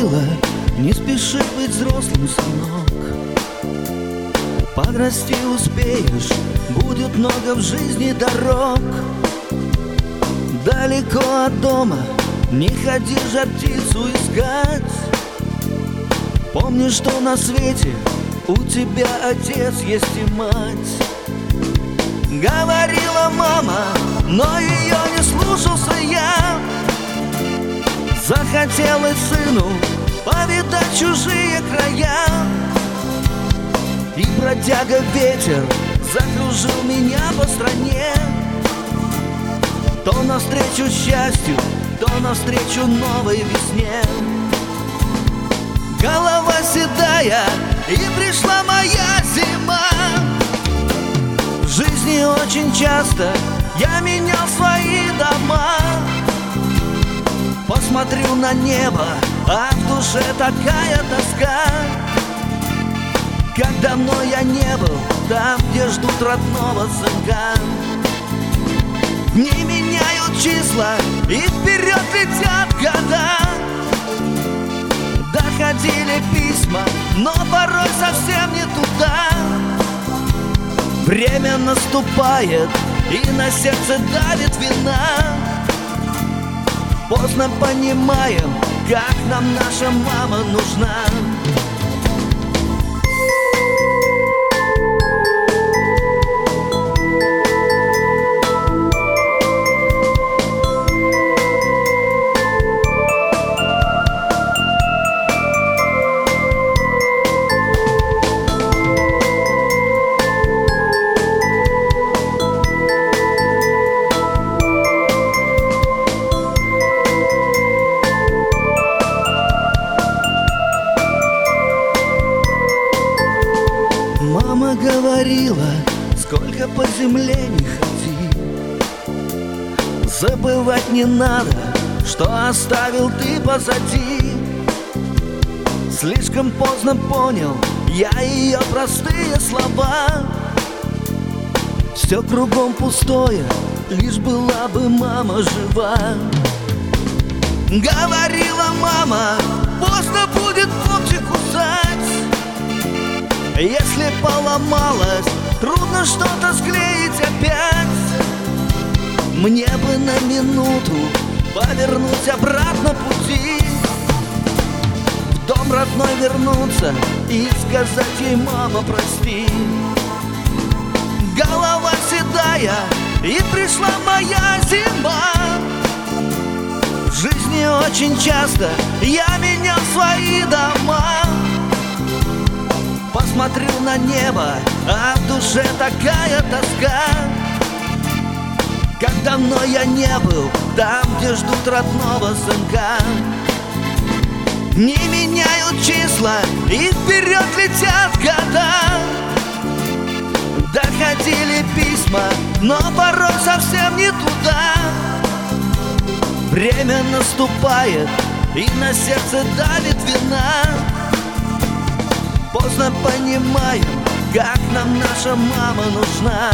говорила: не спеши быть взрослым, сынок. Подрасти успеешь, будет много в жизни дорог. Далеко от дома не ходи жар птицу искать. Помни, что на свете у тебя отец есть и мать. Говорила мама, но ее не слушался я. Захотелось сыну повидать чужие края. И бродяга ветер закружил меня по стране. То навстречу счастью, то навстречу новой весне. Голова седая, и пришла моя зима. В жизни очень часто я менял свои дома. Посмотрю на небо, а в душе такая тоска. Как давно я не был там, где ждут родного сынка. Не меняют числа, и вперед летят года. Доходили письма, но порой совсем не туда. Время наступает, и на сердце давит вина. Поздно понимаем, как нам наша мама нужна. Мама говорила: сколько по земле не ходи, забывать не надо, что оставил ты позади. Слишком поздно понял я ее простые слова. Все кругом пустое, лишь была бы мама жива. Говорила мама: поздно будет локти кусать. Если поломалось, трудно что-то склеить опять. Мне бы на минуту повернуть обратно пути, в дом родной вернуться и сказать ей: мама, прости. Голова седая, и пришла моя зима. В жизни очень часто я менял свои дома. Посмотрю на небо, а в душе такая тоска. Как давно я не был там, где ждут родного сынка. Не меняют числа, и вперед летят года. Доходили письма, но порой совсем не туда. Время наступает, и на сердце давит вина. Поздно понимаем, как нам наша мама нужна.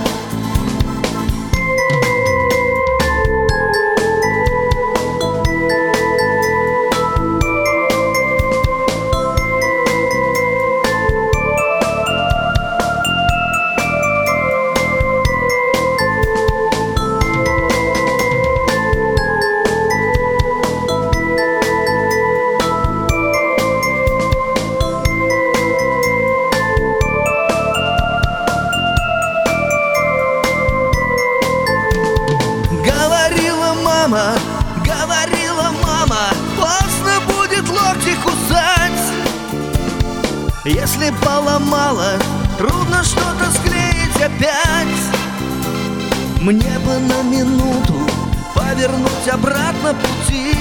Говорила мама, поздно будет локти кусать. Если поломала, трудно что-то склеить опять. Мне бы на минуту повернуть обратно пути,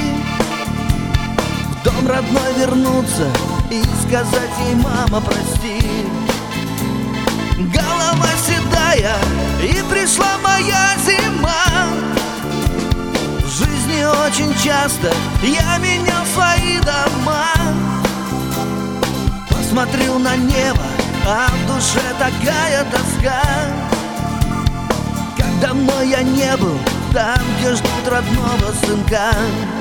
в дом родной вернуться и сказать ей: мама, прости. Голова седая, и пришла моя зима. В жизни очень часто я менял свои дома. Посмотрю на небо, а в душе такая тоска. Как давно я не был там, где ждут родного сынка.